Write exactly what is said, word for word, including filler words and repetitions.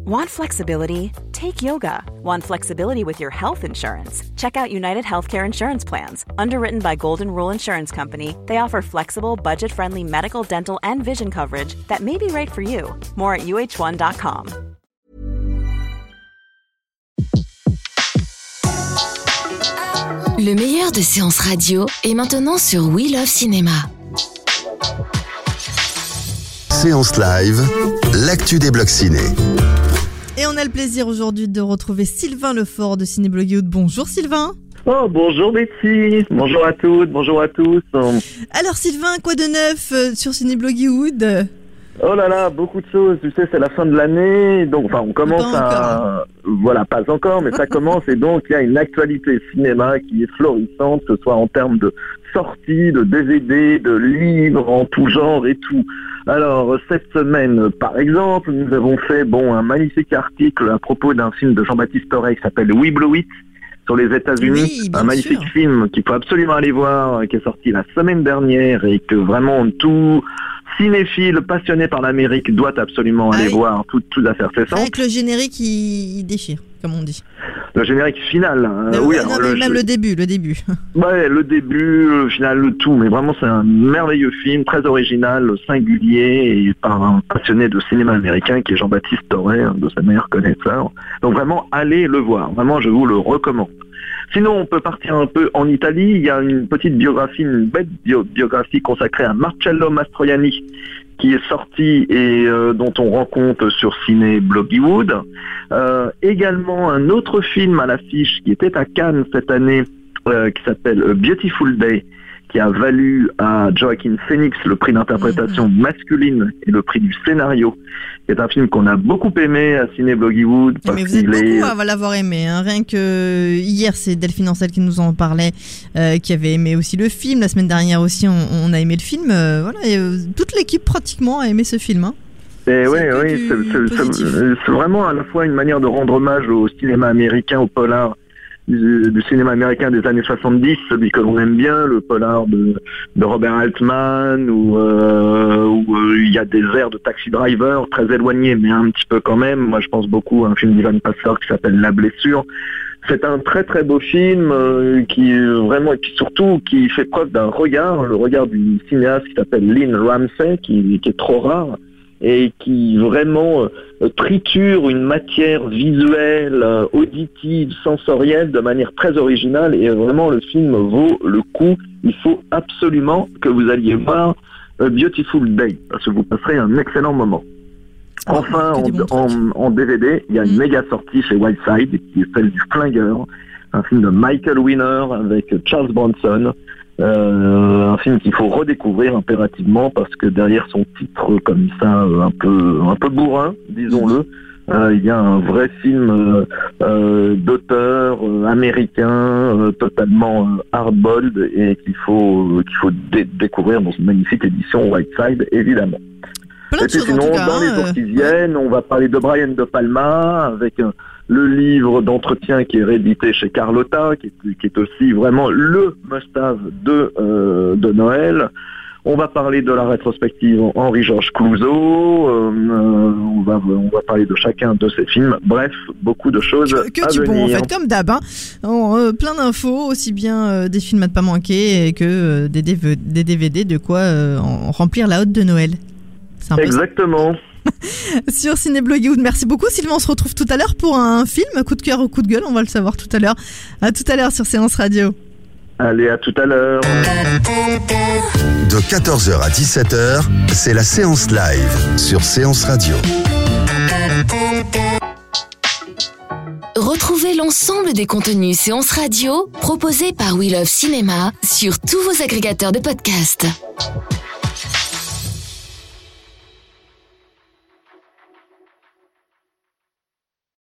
Want flexibility? Take yoga. Want flexibility with your health insurance? Check out United Healthcare Insurance Plans. Underwritten by Golden Rule Insurance Company, they offer flexible, budget-friendly medical, dental, and vision coverage that may be right for you. More at U H one dot com. Le meilleur de séances radio est maintenant sur We Love Cinéma. Séance live, l'actu des blocs ciné. Et on a le plaisir aujourd'hui de retrouver Sylvain Lefort de Ciné Bloggywood. Bonjour Sylvain. Oh, bonjour Betty, bonjour à toutes, bonjour à tous. Alors Sylvain, quoi de neuf euh, sur Ciné Bloggywood ? Oh là là, beaucoup de choses, tu sais, c'est la fin de l'année, donc enfin on commence à... Voilà, pas encore, mais ça commence et donc il y a une actualité cinéma qui est florissante, que ce soit en termes de sorties, de D V D, de livres, en tout genre et tout. Alors, cette semaine, par exemple, nous avons fait bon un magnifique article à propos d'un film de Jean-Baptiste Toré qui s'appelle We Blew It sur les États-Unis, oui, un magnifique sûr. film qu'il faut absolument aller voir, qui est sorti la semaine dernière et que vraiment tout cinéphile passionné par l'Amérique doit absolument aller ah oui. voir, tout, tout à faire cessant. Avec le générique, il, il déchire, comme on dit. Le générique final, hein. Non, oui, non, alors, mais le, même le début, le début. Ouais, le début, le final, le tout, mais vraiment c'est un merveilleux film, très original, singulier, et par un passionné de cinéma américain qui est Jean-Baptiste Toré, un de ses meilleurs connaisseurs. Donc vraiment, allez le voir, vraiment je vous le recommande. Sinon, on peut partir un peu en Italie. Il y a une petite biographie, une belle bio- biographie consacrée à Marcello Mastroianni, qui est sorti et euh, dont on rend compte sur Ciné Bloggywood. Euh, également, un autre film à l'affiche qui était à Cannes cette année, euh, qui s'appelle A Beautiful Day, qui a valu à Joaquin Phoenix le prix d'interprétation mmh. masculine et le prix du scénario. C'est un film qu'on a beaucoup aimé à Ciné Bloggywood. Mais vous êtes beaucoup est... à l'avoir aimé. Hein. Rien que hier, c'est Delphine Ancel qui nous en parlait, euh, qui avait aimé aussi le film. La semaine dernière aussi, on, on a aimé le film. Euh, voilà, et, euh, toute l'équipe pratiquement a aimé ce film. Hein. Et oui, oui, c'est, c'est, c'est, c'est vraiment à la fois une manière de rendre hommage au cinéma américain, au polar du, du cinéma américain des années soixante-dix, celui que l'on aime bien, le polar de, de Robert Altman, où euh, où euh, il y a des airs de Taxi Driver, très éloignés, mais un petit peu quand même. Moi, je pense beaucoup à un film d'Ivan Pastor qui s'appelle La Blessure. C'est un très très beau film euh, qui vraiment et puis surtout qui fait preuve d'un regard, le regard d'une cinéaste qui s'appelle Lynn Ramsey, qui, qui est trop rare et qui vraiment euh, triture une matière visuelle, euh, auditive, sensorielle de manière très originale et vraiment le film vaut le coup. Il faut absolument que vous alliez voir A Beautiful Day parce que vous passerez un excellent moment. Enfin, en, en, en D V D, il y a une mmh. méga sortie chez Whiteside qui est celle du Flingueur, un film de Michael Winner avec Charles Bronson. Euh, un film qu'il faut redécouvrir impérativement parce que derrière son titre comme ça un peu un peu bourrin, disons-le, euh, il y a un vrai film euh, euh, d'auteur euh, américain euh, totalement euh, hardboiled et qu'il faut euh, qu'il faut dé- découvrir dans une magnifique édition Whiteside évidemment. Plein et puis sinon cas, dans les jours qui viennent, on va parler de Brian De Palma avec un le livre d'entretien qui est réédité chez Carlotta, qui est, qui est aussi vraiment le must-have de, euh, de Noël. On va parler de la rétrospective Henri-Georges Clouzot. Euh, on, va, on va parler de chacun de ces films. Bref, beaucoup de choses que, que à tu venir. Bon, en fait, comme d'hab, hein. On, euh, plein d'infos, aussi bien euh, des films à ne pas manquer que euh, des, D V D, des D V D, de quoi euh, en remplir la hotte de Noël. C'est un peu Exactement. Ça. Sur Ciné Bloggywood, merci beaucoup Sylvain, on se retrouve tout à l'heure pour un film, coup de cœur ou coup de gueule, on va le savoir tout à l'heure. À tout à l'heure sur Séance Radio. Allez, à tout à l'heure. De quatorze heures à dix-sept heures, c'est la séance live sur Séance Radio. Retrouvez l'ensemble des contenus Séance Radio proposés par We Love Cinéma sur tous vos agrégateurs de podcasts.